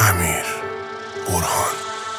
امیر برهان.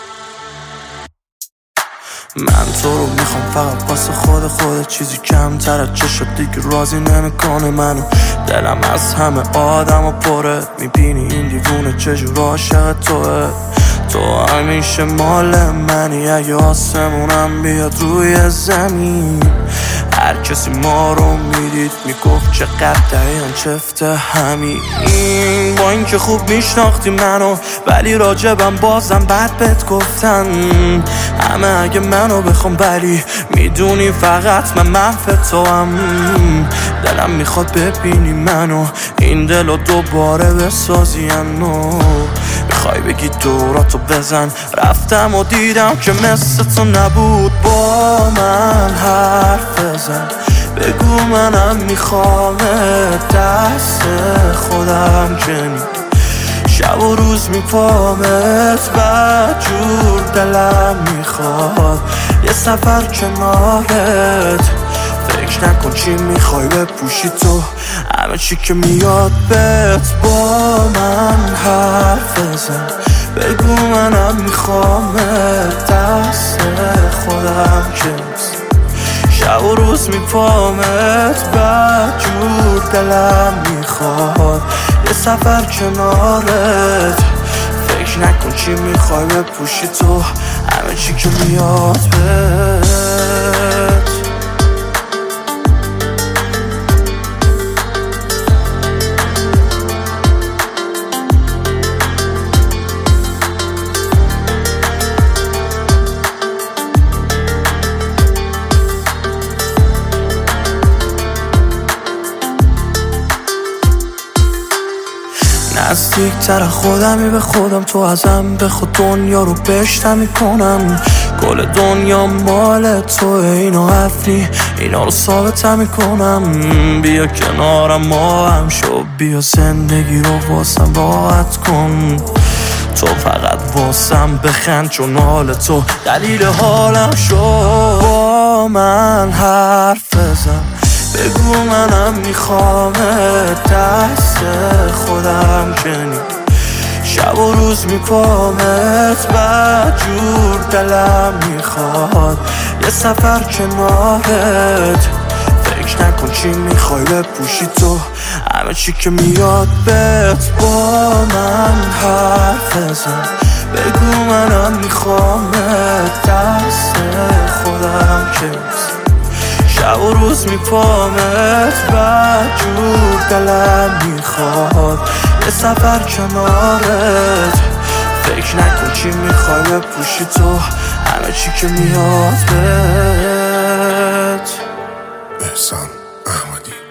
من تو رو میخوام فقط واسه خودت، چیزی کمتر از چشات دیگه راضی نمیکنه منو. دلم از همه آدم و پره، میبینی این دیوونه چجور عاشق توه. تو همیشه مال منی، اگه آسمونم بیاد روی زمین. هر کسی ما رو میدید میگفت چقدر دقیقا چفت همین. با این که خوب میشناختی منو، ولی راجبم بازم بد بهت گفتن همه. اگه منو بخوام ولی میدونی فقط من محو تو هم. دلم میخواد ببینی منو، این دلو دوباره بسازینو. میخوای بگی دوراتو بزن، رفتم و دیدم که مثل تو نبود. با من حرف بزن، بگو منم میخوام دست خودم کنی. شب و روز میپامت بدجور دلم میخواد یه سفر کنارت. فکر نکن چی میخوای بپوشی تو، همه چی که میاد بهت. با من حرف بزن، بگو منم میخوام دست خودم کنی. شب و روز میپامت بدجور دلم میخواد یه سفر کنارت. فکر نکن چی میخوای بپوشی تو، همه چی که میاد بهت. نزدیک تر خودمی به خودم، تو ازم به خود دنیا رو بشتم میکنم. کل دنیا مال تو، اینو حرفی اینا رو ثابتم میکنم. بیا کنارم ما هم شو، بیا زندگی رو واسم راحت کن. تو فقط واسم بخند، چون حال تو دلیل حالم شو. با من حرف بزن، بگو منم میخوام دست خودم کنی. شب و روز میپامت بدجور دلم میخواد یه سفر کنارت. فکر نکن چی میخوای بپوشی تو، همه چی که میاد بهت. با من حرف بزن، بگو منم میخوام دست خودم کنی. شب و روز میپامت بدجور دلم میخواد یه سفر کنارت. فکر نکن چی میخوای بپوشی تو، همه چی که میاد بهت. احسان احمدی.